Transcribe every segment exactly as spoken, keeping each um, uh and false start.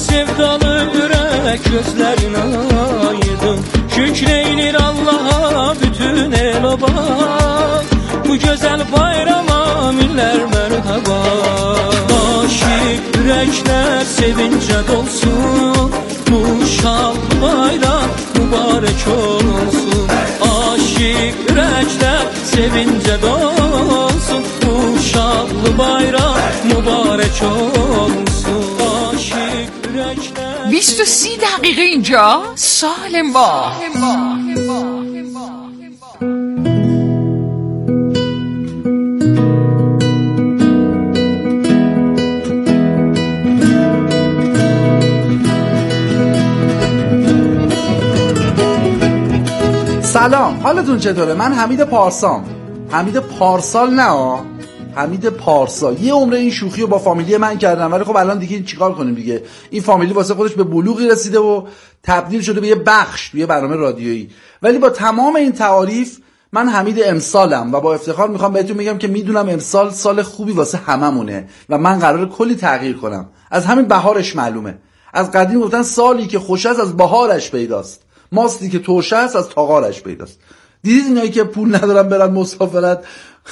sevdalı yürek gözlerin aydın. Şükreylir Allah'a bütün el oba, bu güzel bayrama minler merhaba. Aşık yürekler sevince dolsun, bu şal bayram mübarek olsun. Aşık yürekler sevince dolsun, bu şal bayram mübarek olsun. Aşık yürekler بیست و سی دقیقه اینجا سالم با سلام، حالتون چطوره؟ من حمید پارسام. حمید پارسال نه، حمید پارسا. یه عمره این شوخی رو با فامیلی من کردم، ولی خب الان دیگه چیکار کنیم دیگه؟ این فامیلی واسه خودش به بلوغی رسیده و تبدیل شده به یه بخش توی برنامه رادیویی. ولی با تمام این تعاریف من حمید امسالم و با افتخار میخوام بهتون بگم که میدونم امسال سال خوبی واسه هممونه و من قراره کلی تغییر کنم. از همین بهارش معلومه. از قدیم گفتن سالی که خوش است از بهارش پیداست، ماستی که ترش است از تاغارش پیداست. دیدید اینایی که پول ندارن برن مسافرت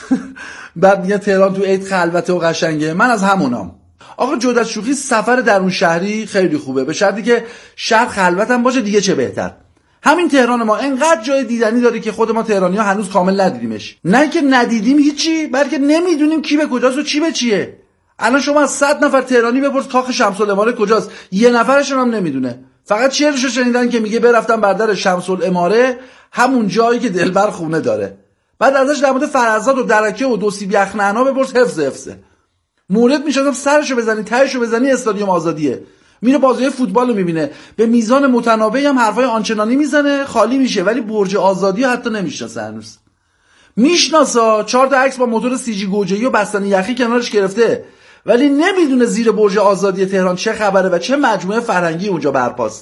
بعد میگن تهران تو عید خلوته و قشنگه؟ من از همونام. آقا جدا از شوخی، سفر درون شهری خیلی خوبه، به شرطی که شهر خلوت هم باشه، دیگه چه بهتر. همین تهران ما انقدر جای دیدنی داره که خود ما تهرانی‌ها هنوز کامل ندیدیمش. نه که ندیدیم هیچی، بلکه نمیدونیم کی به کجاست و چی به چیه. الان شما از صد نفر تهرانی بپرس کاخ شمس العماره کجاست، یه نفرشون هم نمیدونه. فقط شعرشو شنیدن که میگه برفتم بر در شمس العماره، همون جایی که دلبر خونه داره. بعد ازش در مورد فرزاد و درکه و دو سیب یخنعنا بپرس، حفظ حفظه. مورد میشدم سرشو بزنی تهشو بزنی استادیوم آزادیه. میره بازی فوتبال رو میبینه، به میزان متناوبی هم حرفای آنچنانی میزنه، خالی میشه، ولی برج آزادی حتی نمیشناسه هنوز. میشناسه، چهار تا عکس با موتور سی جی گوجه‌ای و بستنی یخی کنارش گرفته، ولی نمیدونه زیر برج آزادی تهران چه خبره و چه مجموعه فرهنگی اونجا برپاست.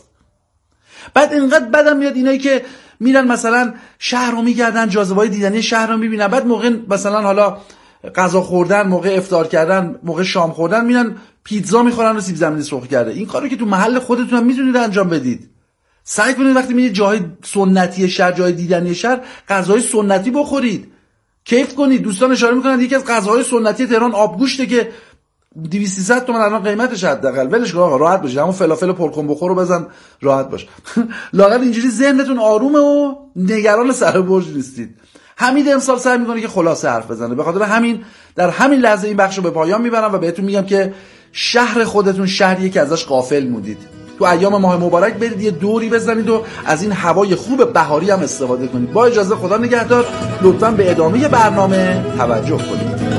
بعد اینقدر بدم میاد اینایی که میرن مثلا شهر رو میگردن، جاذبه‌های دیدنی شهر رو میبینن، بعد موقع مثلا حالا غذا خوردن، موقع افطار کردن، موقع شام خوردن میرن پیتزا میخورن و سیب زمینی سرخ کرده. این کارو که تو محل خودتون هم میتونید انجام بدید. سعی کنید وقتی میرید جای سنتی شهر، جای دیدنی شهر، غذای سنتی بخورید، کیف کنید. دوستان اشاره میکنن یکی از غذاهای سنتی تهران آبگوشته که دویست سیصد تومن الان قیمتش حداقل. ولش کن آقا، راحت باشید، همون فلافل پرکن بخور رو بزن راحت باش. لااقل اینجوری ذهنتون آرومه و نگران سر برج نیستید. حمید امسال سعی میکنه که خلاصه حرف بزنه، به خاطر همین در همین لحظه این بخشو به پایان میبرم و بهتون میگم که شهر خودتون شهریه که ازش غافل مودید. تو ایام ماه مبارک برید یه دوری بزنید و از این هوای خوب بهاری هم استفاده کنید. با اجازه خدا نگهدار. لطفاً به ادامه برنامه توجه کنید.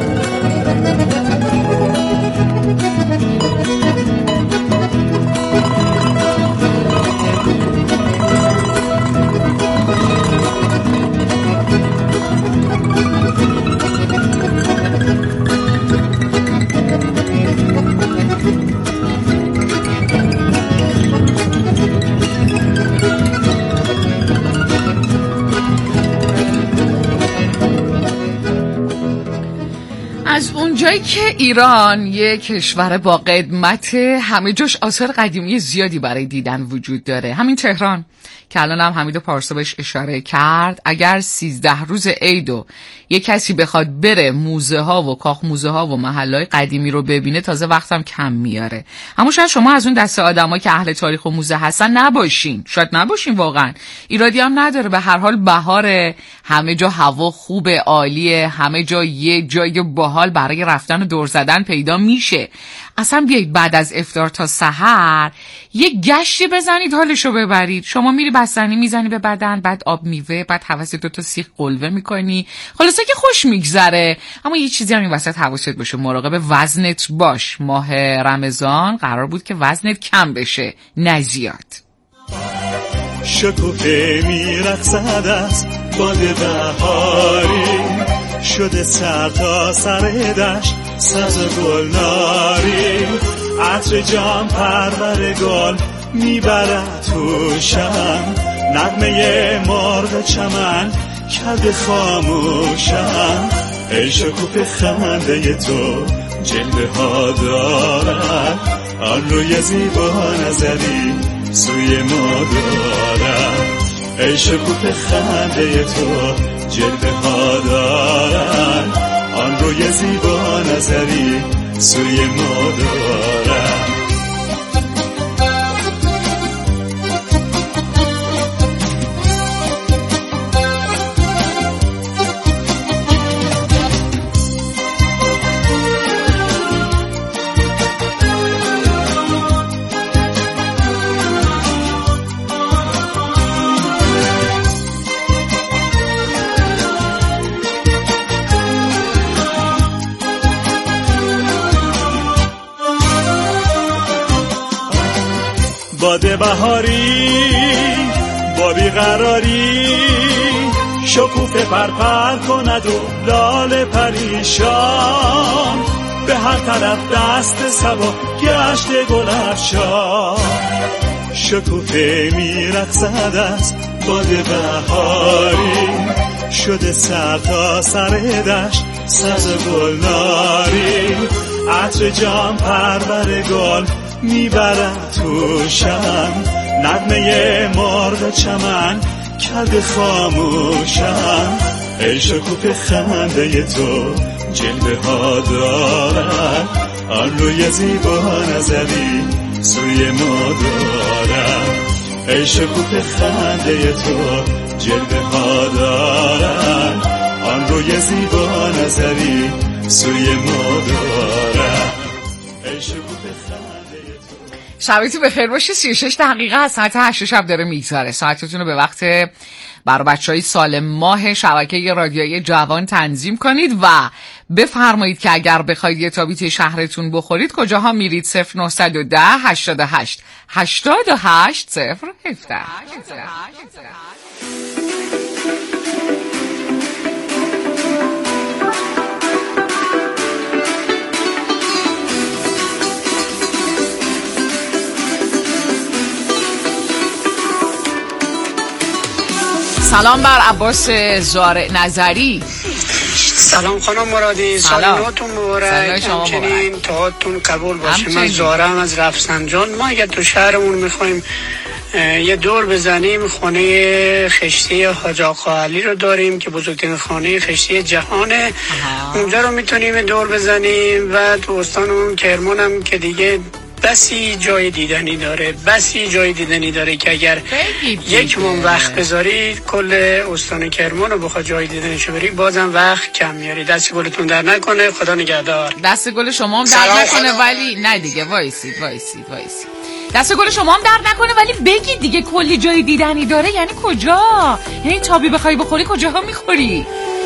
از اونجایی که ایران یک کشور با قدمت، همه جاش آثار قدیمی زیادی برای دیدن وجود داره. همین تهران که الان هم حمید پارسا بهش اشاره کرد، اگر سیزده روز عیدو یک کسی بخواد بره موزه ها و کاخ موزه ها و محلهای قدیمی رو ببینه، تازه وقتم کم میاره. اما شاید شما از اون دسته آدمایی که اهل تاریخ و موزه هستن نباشین، شاید نباشین، واقعا ایرادی هم نداره. به هر حال بهاره، همه جا هوا خوبه، عالیه، همه جا یه جای باحال برای رفتن و دور زدن پیدا میشه. اصلا بیایید بعد از افطار تا سحر یه گشتی بزنید، حالشو ببرید. شما میری بستنی میزنی به بدن، بعد آب میوه، بعد حواست دو تا سیخ قلوه میکنی، خلاصه که خوش میگذره. اما یه چیزی هم این وسط حواست باشه، مراقب وزنت باش. ماه رمضان قرار بود که وزنت کم بشه، نه زیاد. شکوفه میرقصد است باد بهاری، شده سر تا سر دشت سبز گلناری، عطر جام پرور گل میبرد تو شم، نغمه مرغ چمن کرده خاموشم. ای شکوفه خنده تو جلوه ها دارد، آن روی زیبا نظری سوی ما دارم. ای شکوفه خنده تو جلوه ها دارن، آن روی زیبا نظری سوی ما دارم. باد بهاری با بیقراری شکوفه پرپر کند و لاله پریشان، به هر طرف دست صبا گشت گل افشان. شکوفه میرقصد از باد بهاری، شده سر تا سر دشت سبز گلناری. عطر جام پرور گل میبرد توشم، نغمه مرغ چمن کرده خاموشم. ای شکوفه خنده تو جلوه ها دارد، آن روی زیبا نظری سوی ما دارد. ای شکوفه خنده تو جلوه ها دارد، آن روی زیبا نظری سوی ما دارد. ای شکوفه شبتون بخیر باشه. سی و شش دقیقه از ساعت هشت شب داره میگذره. ساعتتون رو به وقت برای بچهای سال ماه شبکه رادیویی جوان تنظیم کنید و بفرمایید که اگر بخواید یه تابی شهرتون بخورید کجاها میرید؟ صفر نه یک صفر هشتاد و هشت هشتاد و هشت صفر هفده. سلام بر عباس زارع نظری. سلام خانم مرادی، سال نوتون مبارک، همچنین تاهاتون قبول باشه. من زارعم از رفسنجان. ما اگر تو شهرمون میخوایم یه دور بزنیم، خانه خشتی حاج آقا علی رو داریم که بزرگترین خانه خشتی جهانه. اونجا رو میتونیم دور بزنیم و تو استانمون کرمان هم که دیگه بسی جای دیدنی داره، بسی جای دیدنی داره که اگر یک مون وقت بذارید کل استان کرمان رو بخواد جای دیدنیشو بری بازم وقت کم میاری. دست گلتون در نکنه، خدا نگهدار. دست گل شما هم در نکنه ولی نه دیگه وایسید وایسید وایسید دست گل شما هم در نکنه ولی بگید دیگه کلی جای دیدنی داره یعنی کجا؟ یعنی تابی بخوای بخوری کجاها میخوری؟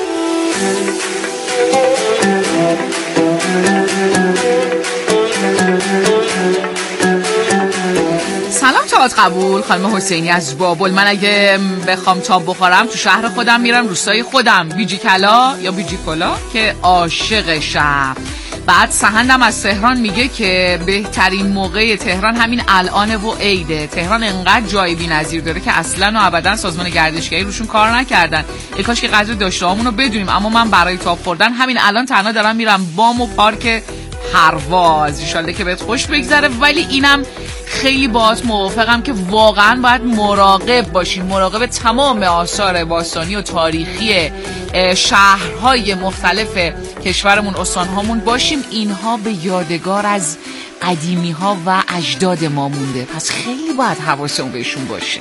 سلام تاعت قبول، خانم حسینی از بابل. من اگه بخوام تاب بخورم تو شهر خودم میرم روستای خودم، بیجی کلا یا بیجی کلا که عاشقشم. بعد سهندم از تهران میگه که بهترین موقع تهران همین الانه و عیده. تهران انقدر جای بی‌نظیر داره که اصلا و ابدا سازمان گردشگری روشون کار نکردن. ای کاش که قدر داشته هامون رو بدونیم. اما من برای تاب خوردن همین الان تنها دارم میرم بام و پارک پرواز. ان شاءالله که بهت خوش بگذره. ولی اینم خیلی باهات موافقم که واقعا باید مراقب باشیم، مراقب تمام آثار باستانی و تاریخی شهرهای مختلف کشورمون، استانهامون باشیم. اینها به یادگار از قدیمی ها و اجداد ما مونده، پس خیلی باید حواسمون بهشون باشه.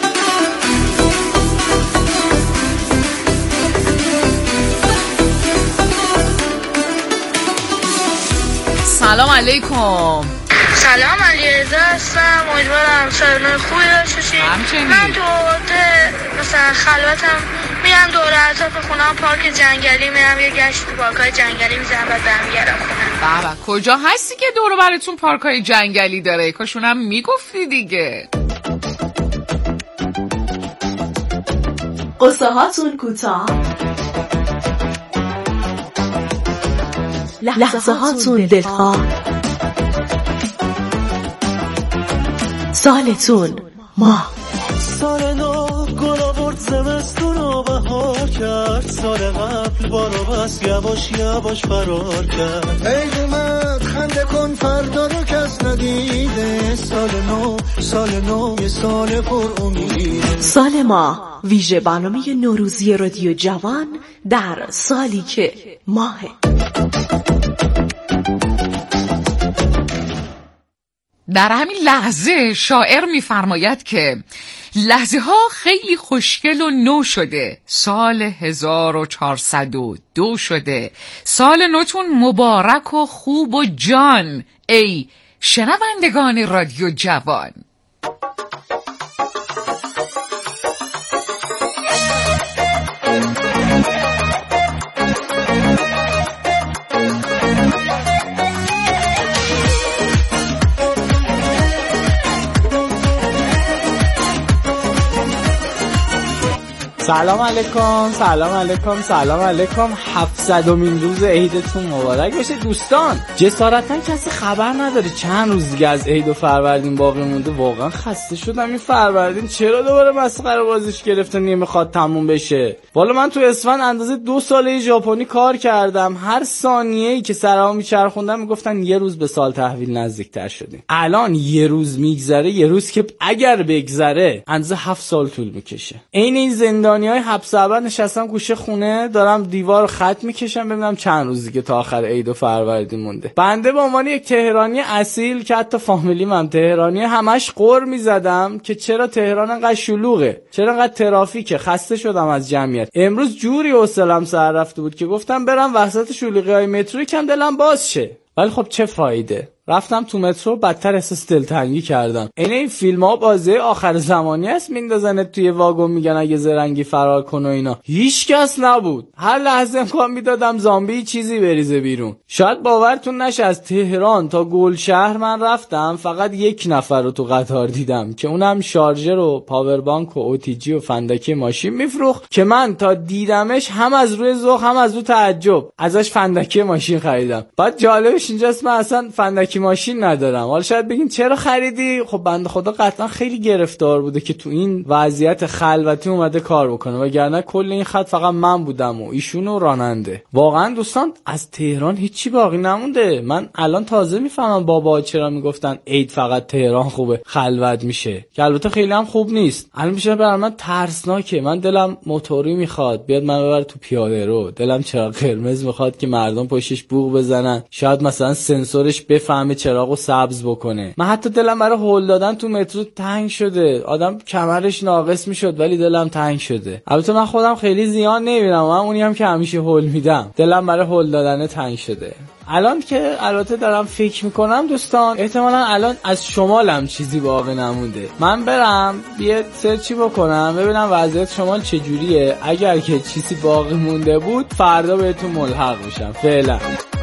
سلام علیکم. سلام، علیرضا هستم. امیدوارم سالانه خوبی داشته باشید. من تو مثلا خلوتم میرم دور اطراف خونم پارک جنگلی میرم یه گشت تو پارک‌های جنگلی میزنم بعد برمیگردم خونم. بابا کجا هستی که دور و براتون پارک‌های جنگلی داره؟ کاشونم میگفتی دیگه. قصه هاتون کوتاه، لحظه هاتون دلخواه، سالتون ماه. سال نو گل آورد زمستون رو بهار کرد، سال قبل بارو بس یواش یواش فرار کرد. عید اومد خنده کن فردا رو کس ندید، سال نو سال نو یه سال پر امید. سال ما ویژه برنامه نوروزی رادیو جوان در سالی که ماهه. در همین لحظه شاعر می‌فرماید که لحظه ها خیلی خوشگل و نو شده، سال هزار و چهارصد و دو شده، سال نوتون مبارک و خوب و جان ای شنوندگان رادیو جوان. سلام علیکم، سلام علیکم، سلام علیکم. هفتصدمین روز عیدتون مبارک باشه دوستان. جسارتاً کسی خبر نداره چند روز دیگه از عید و فروردین باقی مونده. واقعا خسته شدم این فروردین چرا دوباره مسخره بازیش گرفته نمیخواد تموم بشه. والا من تو اسفند اندازه دو ساله ژاپنی کار کردم، هر ثانیه‌ای که سرام میچرخوندم میگفتن یه روز به سال تحویل نزدیکتر شدیم. الان یه روز میگذره، یه روز که اگر بگذره اندازه هفت سال طول میکشه. عین این زندان های حبس ابد نشستم گوشه خونه دارم دیوار خط میکشم ببینم چند روزی که تا آخر عید و فروردین مونده. بنده به عنوان یک تهرانی اصیل که حتی فامیلیم هم تهرانی همش قر میزدم که چرا تهران انقدر شلوغه، چرا انقدر ترافیکه. خسته شدم از جمعیت. امروز جوری حوصله‌ام سر رفته بود که گفتم برم وسط شلوغی های مترو یکم دلم باز شه. ولی خب چه فایده، رفتم تو مترو بدتر احساس دلتنگی کردم. این این فیلم ها بازی آخر زمانی است، میندازنت توی واگن میگن اگه زرنگی فرار کن و اینا. هیچ کس نبود، هر لحظه امکان میدادم زامبی چیزی بریزه بیرون. شاید باورتون نشه از تهران تا گلشهر من رفتم فقط یک نفر رو تو قطار دیدم که اونم شارژر و پاور بانک و اوتیجی و فندکی ماشین میفروخت که من تا دیدمش هم از روی ذوق هم از رو تعجب ازش فندکی ماشین خریدم. بعد جالبش اینجاست من اصلا فندکی ماشین ندارم. حالا شاید بگین چرا خریدی؟ خب بنده خدا قطعا خیلی گرفتار بوده که تو این وضعیت خلوتی اومده کار بکنه، وگرنه کل این خط فقط من بودم و ایشون و راننده. واقعا دوستان از تهران هیچی باقی نمونده. من الان تازه میفهمم بابا چرا میگفتن عید فقط تهران خوبه خلوت میشه، که البته خیلی هم خوب نیست. الان میشه برای من ترسناکه. من دلم موتوری میخواد بیاد منو ببره تو پیاده رو، دلم چراغ قرمز میخواد که مردم پشتش بوق بزنن، شاید مثلا سنسورش بفهمه چراغو سبز بکنه. من حتی دلم برای هول دادن تو مترو تنگ شده، آدم کمرش ناقص میشد ولی دلم تنگ شده. البته من خودم خیلی زیان نمیرم، من اونی هم که همیشه هول میدم، دلم برای هول دادن تنگ شده. الان که البته دارم فکر میکنم دوستان احتمالاً الان از شمالم چیزی باقی نمونده. من برم یه سرچی بکنم ببینم وضعیت شمال چجوریه، اگر که چیزی باقی مونده بود فردا بهتون ملحق میشم. فعلا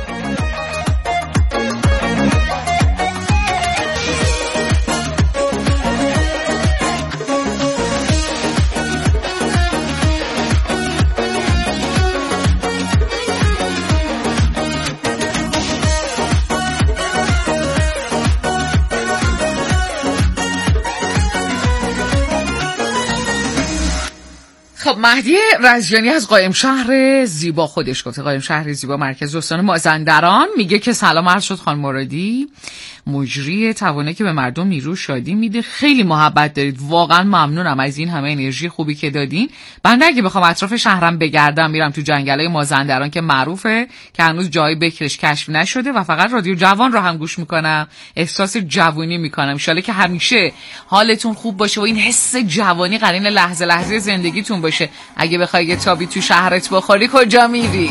خب مهدی رزیانی از قایم شهر زیبا خودش گفته، قایم شهر زیبا مرکز استان مازندران، میگه که سلام عرض شد خانم مرادی، مجری توانه که به مردم نیرو شادی میده، خیلی محبت دارید، واقعا ممنونم از این همه انرژی خوبی که دادین. بنده اگه بخوام اطراف شهرم بگردم میرم تو جنگلای مازندران که معروفه که هنوز جای بکرش کشف نشده و فقط رادیو جوان رو هم گوش میکنم، احساس جوونی میکنم. ان شاءالله که همیشه حالتون خوب باشه و این حس جوانی قرین لحظه لحظه زندگیتون باشه. اگه بخوای یه تابی تو شهرت بخوری کجا میری؟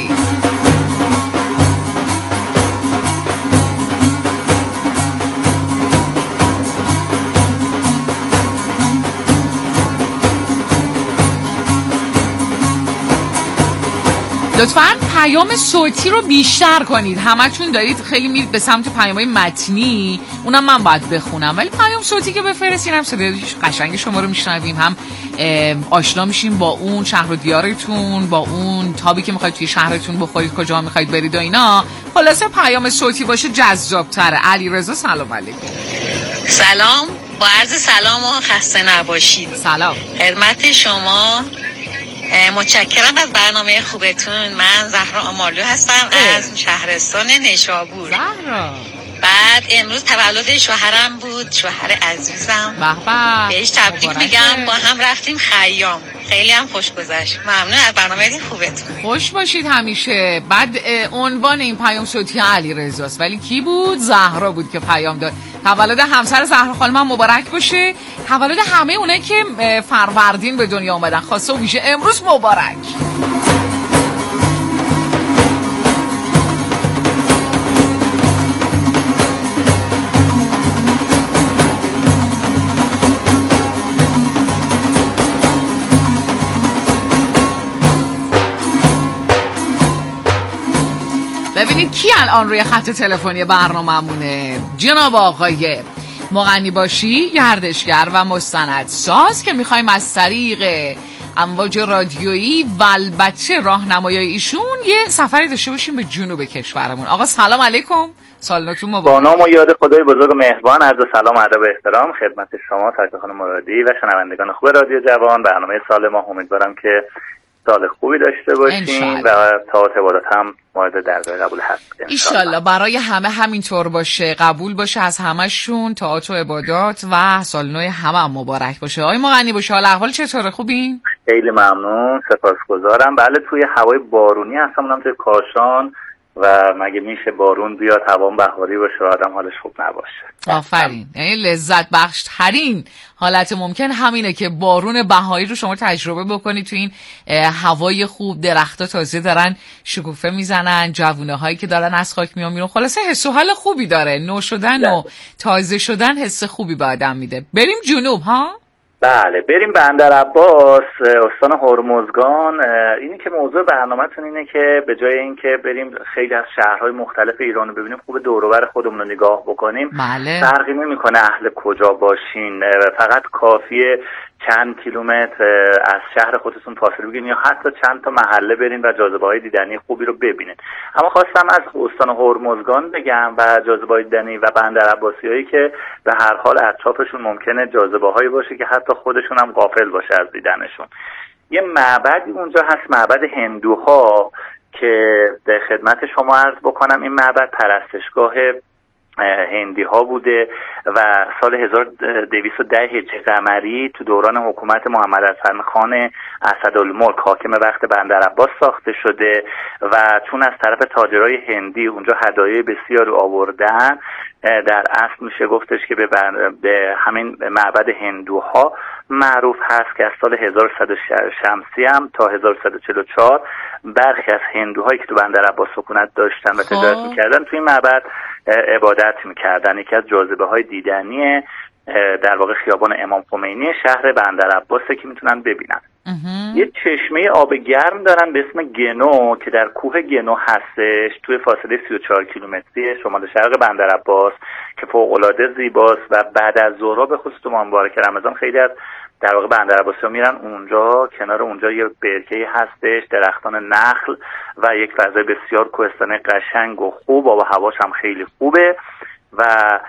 لطفاً پیام صوتی رو بیشتر کنید. همتون دارید خیلی میرید به سمت پیام‌های متنی، اونم من باید بخونم، ولی پیام صوتی که بفرستین هم صدای قشنگ شما رو میشنویم، هم آشنا میشیم با اون شهر و دیارتون، با اون تابی که میخواید توی شهرتون بخورید، کجا میخواید برید و اینا. خلاصه پیام صوتی باشه جذاب‌تره. علیرضا سلام علیکم. سلام، با عرض سلام و خسته نباشید. سلام خدمت شما، متشکرم از برنامه خوبتون. من زهرا آمالو هستم اه. از شهرستان نیشابور. زهرا بعد امروز تولد شوهرم بود، شوهر عزیزم. به به. بهش تبریک میگم. با هم رفتیم خیام، خیلی هم خوش گذشت. ممنون از برنامه خوبتون. خوش باشید همیشه. بعد عنوان این پیام صوتی علیرضاست، ولی کی بود؟ زهرا بود که پیام داد. تولد همسر زهرا خانم مبارک باشه. تولد همه اونایی که فروردین به دنیا اومدن خاصه و ویژه امروز مبارک. ببینید کی الان روی خط تلفنی برنامه‌مونه. جناب آقای مغنی باشی، گردشگر و مستندساز که میخوایم از طریق امواج رادیویی و البته راهنمایی ایشون یه سفری داشته باشیم به جنوب کشورمون. آقا سلام علیکم، سالتون مبارک. با نام و یاد خدای بزرگ و مهربان، عرض سلام و ادب و احترام خدمت شما سرکار خانم مرادی و شنوندگان خوب رادیو جوان. برنامه سال ما امیدوارم که سال خوبی داشته باشیم و طاعات عبادات هم مورد درجه قبول هست انشالله. برای همه همینطور باشه، قبول باشه از همشون، طاعات و عبادات و سال نو همه هم مبارک باشه. آقای مغنی باشه، حال احوال چطوره؟ خوبین؟ خیلی ممنون، سپاسگزارم. بله توی هوای بارونی هستم، اونم توی کاشان و مگه میشه بارون بیاد هوا بهاری باشه آدم حالش خوب نباشه؟ آفرین. یعنی لذت بخش ترین حالت ممکن همینه که بارون بهاری رو شما تجربه بکنید تو این هوای خوب، درخت‌ها تازه دارن شکوفه میزنن، جوونه هایی که دارن از خاک میان بیرون، خلاصه حس و حال خوبی داره. نو شدن و تازه شدن حس خوبی به آدم میده. بریم جنوب ها؟ بله بریم بندرعباس، استان هرمزگان. اینی که موضوع برنامه‌تون اینه که به جای اینکه بریم خیلی از شهرهای مختلف ایران رو ببینیم، خوب دور و بر خودمون رو نگاه بکنیم. بله. فرقی نمی‌کنه اهل کجا باشین، فقط کافیه چند کیلومتر از شهر خودتون فاصله بگیرین یا حتی چند تا محله برین و جاذبه‌های دیدنی خوبی رو ببینین. اما خواستم از استان هرمزگان بگم و جاذبه‌های دیدنی و بندرعباسیایی که به هر حال اطرافشون ممکنه جاذبه‌هایی باشه که حتی خودشون هم غافل باشه از دیدنشون. یه معبدی اونجا هست، معبد هندوها، که در خدمت شما عرض بکنم این معبد پرستشگاه هندی ها بوده و سال هزار و دویست و ده هجری قمری تو دوران حکومت محمد حسن خان اسدالملک حاکم وقت بندرعباس ساخته شده و چون از طرف تاجرای هندی اونجا هدایای بسیار آوردن، در اصل میشه گفتش که به, به همین معبد هندوها معروف هست که از سال هزار و صد شمسی هم تا هزار و صد و چهل و چهار برخی از هندوهایی که تو بندرعباس سکونت داشتن و تجارت میکردن توی این معبد عبادت میکردن. یکی از جاذبه های دیدنی در واقع خیابان امام خمینی شهر بندرعباسه که میتونن ببینن. یه چشمه آب گرم دارن به اسم گنو که در کوه گنو هستش، توی فاصله سی و چهار کیلومتری شمال شرق بندرعباس که فوق‌العاده زیباست و بعد از ظهرها به خصوص تو ماه مبارک رمضان خیلی از در واقع بندرعباسی‌ها میرن اونجا. کنار اونجا یه برکه‌ای هستش، درختان نخل و یک فضای بسیار کوهستانی قشنگ و خوب و هواش هم خیلی خوبه و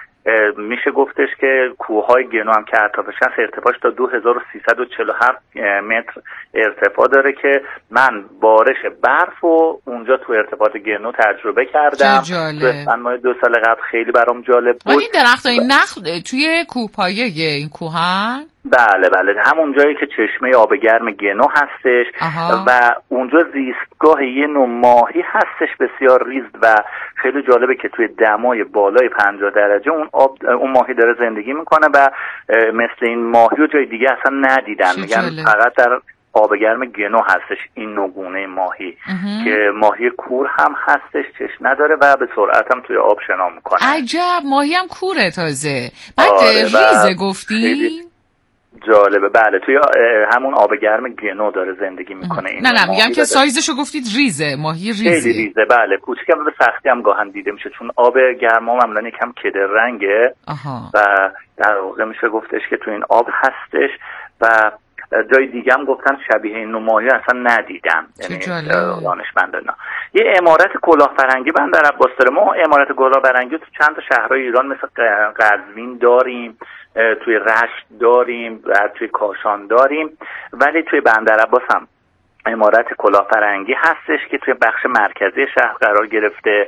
میشه گفتش که کوههای گنو هم که اطرافش هست ارتفاعش تا دو هزار و سیصد و چهل و هفت متر ارتفاع داره که من بارش برف و اونجا تو ارتفاعات گنو تجربه کردم. من ماه دو سال قبل خیلی برام جالب بود. این درختای نخل توی کوهپایه این کوهن؟ بله بله همون جایی که چشمه آب گرم گنو هستش. آها. و اونجا زیستگاه یه نوع ماهی هستش بسیار ریز و خیلی جالبه که توی دمای بالای پنجاه درجه اون آب اون ماهی داره زندگی میکنه و مثل این ماهی رو جای دیگه اصلا ندیدن. میگن فقط در آب گرم گنو هستش این نوگونه ماهی اه. که ماهی کور هم هستش، چشم نداره و به سرعت هم توی آب شنا میکنه. عجب، ماهی هم کوره تازه. بعد آره ریزه گفتی؟ جالبه. بله توی همون آب گرم گنو داره زندگی میکنه. این نه نه میگم که سایزشو گفتید ریزه، ماهی ریزه. خیلی ریزه بله، کوچیکه و به سختی هم گاهن دیده میشه چون آب گرم ها معمولا یکم کدر رنگه. آها. و در واقع میشه گفتش که توی این آب هستش و جای دیگه هم گفتن شبیه این نوع ماهی اصلا ندیدم، یعنی دانشمندان. یه عمارت کلاهبرنگی بندرعباس داره. ما عمارت کلاهبرنگی تو چند تا شهرهای ایران مثل قزوین داریم، توی رشت داریم و توی کاشان داریم، ولی توی بندرعباس هم عمارت کلاهبرنگی هستش که توی بخش مرکزی شهر قرار گرفته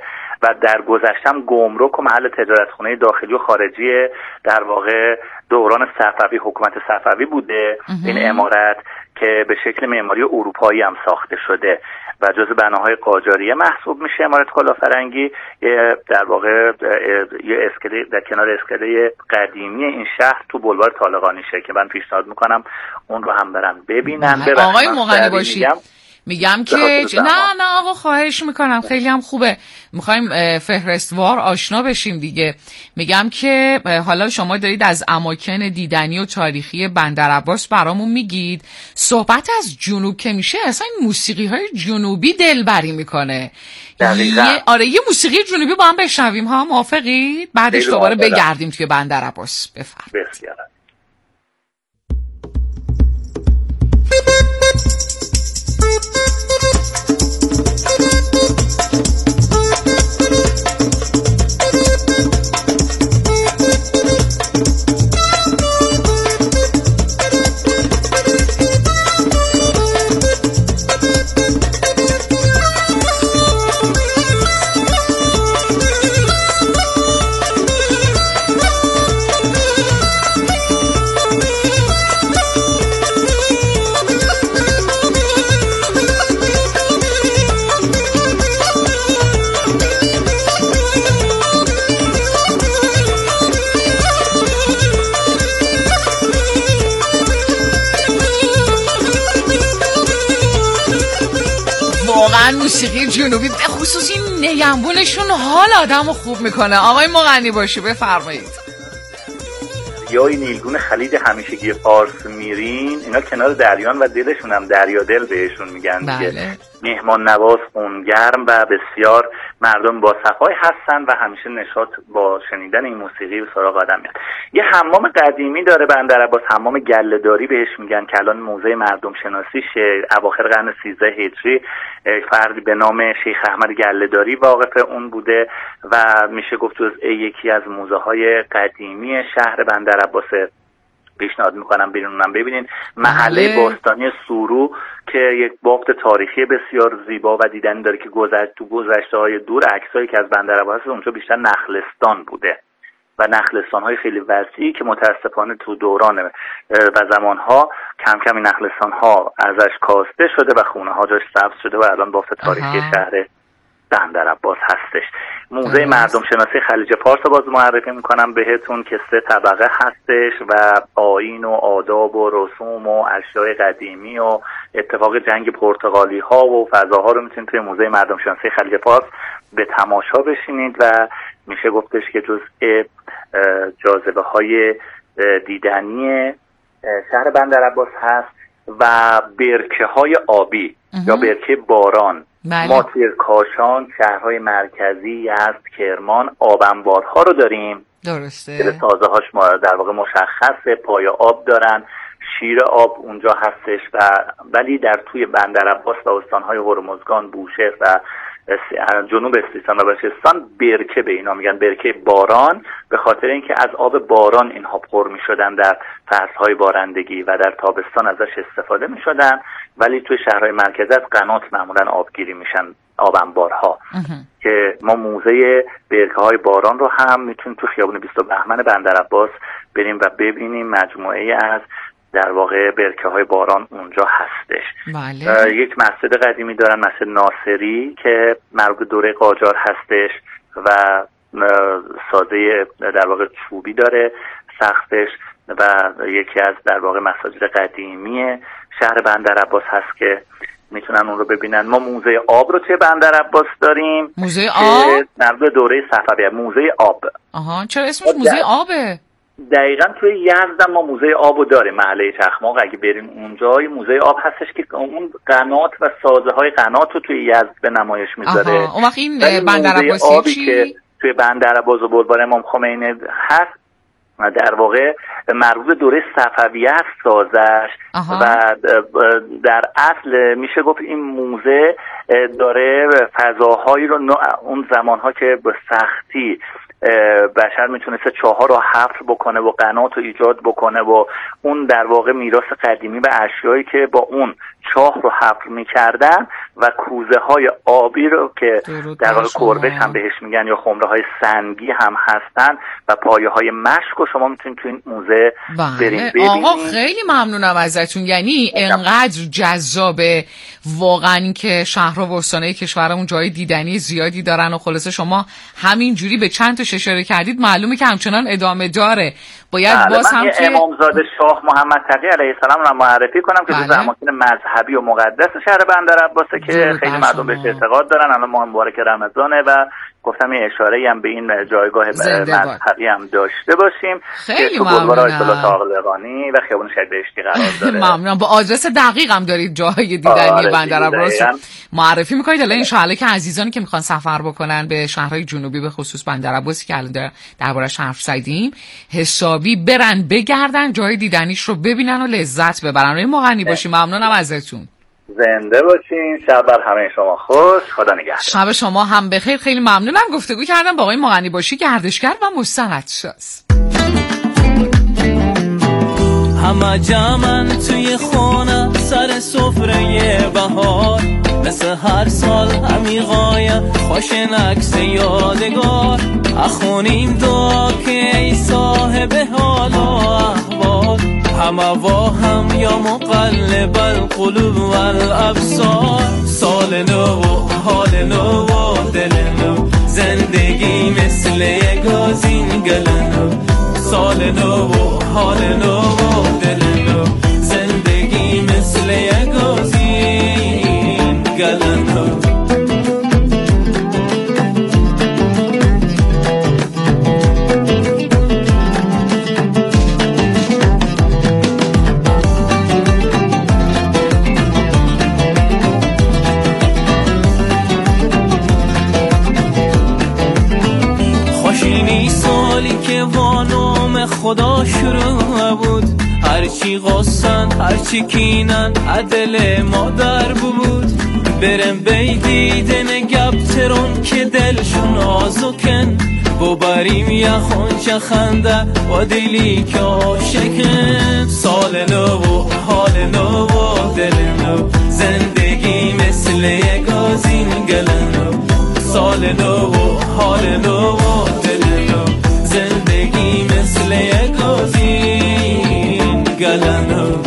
و در گذشتم گمرک و محل تجارتخانه داخلی و خارجی در واقع دوران صفوی، حکومت صفوی بوده این عمارت که به شکل معماری اروپایی هم ساخته شده و جزء بناهای قاجاریه محسوب میشه. عمارت کلافرنگی در واقع یه اسکله در کنار اسکله قدیمی این شهر تو بولوار طالقانیشه که من پیشنهاد میکنم اون رو هم برن ببینن. آقای مغنی باشی میگم که نه نه آقا خواهش میکنم، خیلی هم خوبه، میخوایم فهرستوار آشنا بشیم دیگه. میگم که حالا شما دارید از اماکن دیدنی و تاریخی بندرعباس برامون میگید، صحبت از جنوب که میشه اصلا موسیقی های جنوبی دلبری میکنه. دقیقا. یه آره یه موسیقی جنوبی با هم بشنویم ها، موافقید؟ بعدش دوباره بگردیم توی بندرعباس. بفرمایید. بسیار موسیقی جنوبی به خصوص این نیمبونشون حال آدمو خوب میکنه. آقای مغنی باشی بفرمایید. یا این نیلگون خلیج همیشگی فارس میرین، اینا کنار دریان و دلشون هم دریا دل بهشون میگن دیگه. بله. مهمان نواز، خونگرم و بسیار مردم با صفای هستن و همیشه نشاط با شنیدن این موسیقی به سراغ آدم میاد. یه حمام قدیمی داره بندرعباس، حمام گله‌داری بهش میگن که الان موزه مردم شناسیشه. اواخر قرن سیزده هجری فردی به نام شیخ احمد گله‌داری واقف اون بوده و میشه گفت جزء یکی از موزه های قدیمی شهر بندرعباس. پیشنهاد میکنم برونم ببینین. محله باستانی سورو که یک بافت تاریخی بسیار زیبا و دیدنی داره که گذشت تو گذشته های دور عکسایی که از بندرعباس اونجا بیشتر نخلستان بوده و نخلستان های خیلی وسیعی که متاسفانه تو دوران و زمانها کم کم این نخلستان ها ازش کاسته شده و خونه ها جاش سبز شده و الان بافت تاریخی آها. شهر بندرعباس هستش. موزه مردم شناسی خلیج فارس رو باز معرفی میکنم بهتون که سه طبقه هستش و آیین و آداب و رسوم و اشیاء قدیمی و اتفاق جنگ پرتغالی ها و فضاها رو میتونید توی موزه مردم شناسی خلیج فارس به تماشا بشینید و میشه گفتش که جزء جاذبه های دیدنی شهر بندرعباس هست و برکه های آبی یا برکه باران. بله. ما توی کاشان، شهرهای مرکزی، یزد، کرمان آبانبارها رو داریم. درسته. که سازه هاش در واقع مشخصه، پای آب دارن، شیر آب اونجا هستش و ولی در توی بندرعباس و استانهای هرمزگان، بوشهر و جنوب سیستان و بلوچستان برکه به اینا میگن، برکه باران، به خاطر اینکه از آب باران اینها پر میشدن در فصلهای بارندگی و در تابستان ازش استفاده میشدن. ولی توی شهرهای مرکزی از قنات معمولا آبگیری میشن، آبانبارها که ما موزه برکه های باران رو هم میتونیم تو خیابون بیست بهمن بندرعباس بریم و ببینیم. مجموعه از در واقع برکه های باران اونجا هستش. بله. یک مسجد قدیمی دارن، مسجد ناصری که مربوط به دوره قاجار هستش و سازه در واقع چوبی داره سقفش و یکی از در واقع مساجد قدیمی شهر بندرعباس هست که میتونن اون رو ببینن. ما موزه آب رو توی بندرعباس داریم. موزه آب؟ مربوط به دوره صفوی. موزه آب. آها، چرا اسمش موزه آبه؟ دقیقا توی یزد ما موزه آبو داره، محله چخماق. اگه بریم اونجا موزه آب هستش که اون قنات و سازه های قنات رو توی یزد به نمایش میذاره. اون وقت این بندرعباسی چی؟ که توی بندرعباس و بلوار امام خمینی هست در واقع مربوط دوره صفویه است سازش. آها. و در اصل میشه گفت این موزه داره فضاهایی رو اون زمانها که به سختی بشر میتونسته چهار رو حفر بکنه و قنات رو ایجاد بکنه و اون در واقع میراث قدیمی و اشیایی که با اون چاه رو حفر میکردن و کوزه های آبی رو که در واقع کربش هم بهش میگن یا خمره های سنگی هم هستن و پایه های مشک رو شما میتونید تو این موزه بریم ببینید. آقا خیلی ممنونم ازتون، یعنی انقدر جذابه واقعا که شهرها و استانهای کشورمون جای دیدنی زیادی دارن و خلاصه شما همینجوری به چند تا اشاره کردید معلومه که همچنان ادامه داره. باید باز هم که امامزاده شاه محمد تقی علیه السلام رو معرفی کنم که جزو اماکن مذهبی و مقدس شهر بندرعباسه که خیلی مردم بهش اعتقاد دارن. الان ماه مبارک رمضانه و گفتم یه اشاره‌ای هم به این جایگاه مذهبی هم داشته باشیم خیلی که تو بلوار آیت الله طاقلقانی و خیابون شهید بهشتی قرار داره. ممنونم. با آدرس دقیق هم دارید جای دیدنی بندرعباس معرفی می‌کنید. الان ان شاءالله که عزیزانی که می‌خوان سفر بکنن به شهرهای جنوبی به خصوص بندرعباسی که الان دربارش حرف زدیم حسابی برن بگردن جای دیدنیش رو ببینن و لذت ببرن. روی مغنی باشی. ممنونم ازتون. زنده باشین. شب بر همه شما خوش. خدا نگهدار. شب شما هم بخیر. خیلی ممنونم. گفتگو کردم با آقای مغنی باشی گردشگر و مستندساز. همه جمعن توی خونه سر سفره بهار، مثل هر سال همی غایه خوشن عکس یادگار، اخونیم دعا که ای صاحب حال و احوال، همه با هم یا مقلب القلوب و الابصار. سال نو و حال نو و دل نو، زندگی مثل یک گازین گل نو. سال نو و حال نو و دل نو، زندگی مثل یک گازین گل نو. خدا شروع بود، هرچی غصن هرچی کینن عدل مادر بود. برم بی دیدن گبترون که دلشون آزوکن، ببریم یخون خنده با دلی که عاشقن. سال نو و حال نو و دل نو، زندگی مثل یک گازین گل نو. سال نو و حال نو و دل نو، زندگی مثل یک گازین گل نو.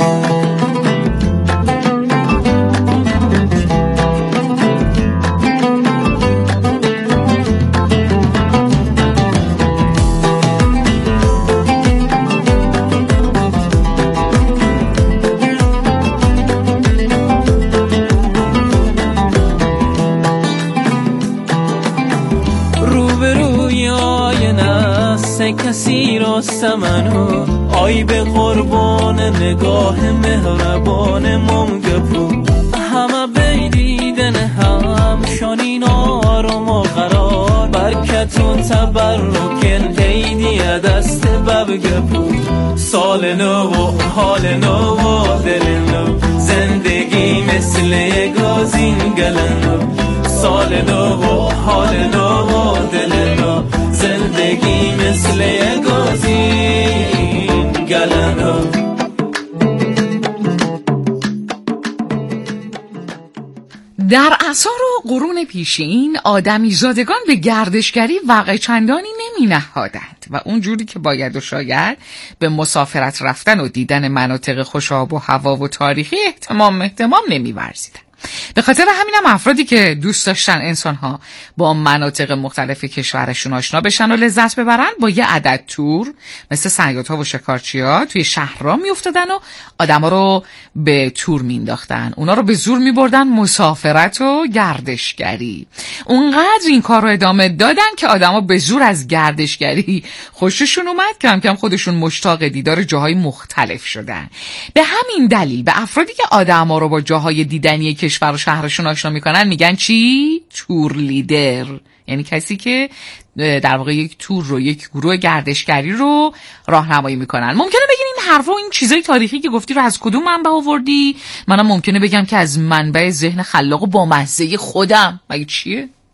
کسی راست منو آی به قربان نگاه مهربان ممگپو، همه بیدیدن هم شانین آرام و قرار، برکت و تبرکن عیدی دست ببگپو. سال نو و حال نو و دل نو، زندگی مثل یک گازین گل نو. سال نو و حال نو و دل نو، زندگی مثل یک گازین گل نو. در عصار و قرون پیشین آدمی زادگان به گردشگری وقع چندانی نمی نهادند و اونجوری که باید و شاید به مسافرت رفتن و دیدن مناطق خوشاب و هوا و تاریخی اهتمام اهتمام نمی ورزیدند. به خاطر همینم افرادی که دوست داشتن انسان‌ها با مناطق مختلف کشورشون آشنا بشن و لذت ببرن با یه عدد تور مثل صیادها و شکارچی‌ها توی شهرها میافتادن و آدما رو به تور مینداختن، اونا رو به زور میبردن مسافرت و گردشگری. اونقدر این کار رو ادامه دادن که آدما به زور از گردشگری خوششون اومد، کم کم خودشون مشتاق دیدار جاهای مختلف شدن. به همین دلیل به افرادی که آدما رو با جاهای دیدنی کشور و شهرشون آشنا میکنن میگن چی؟ تور لیدر، یعنی کسی که در واقع یک تور رو، یک گروه گردشگری رو راهنمایی میکنن. ممکنه بگین این حرفا و این چیزای تاریخی که گفتی رو از کدوم منبع آوردی؟ منم ممکنه بگم که از منبع ذهن خلاق و بامزه خودم. مگه چیه؟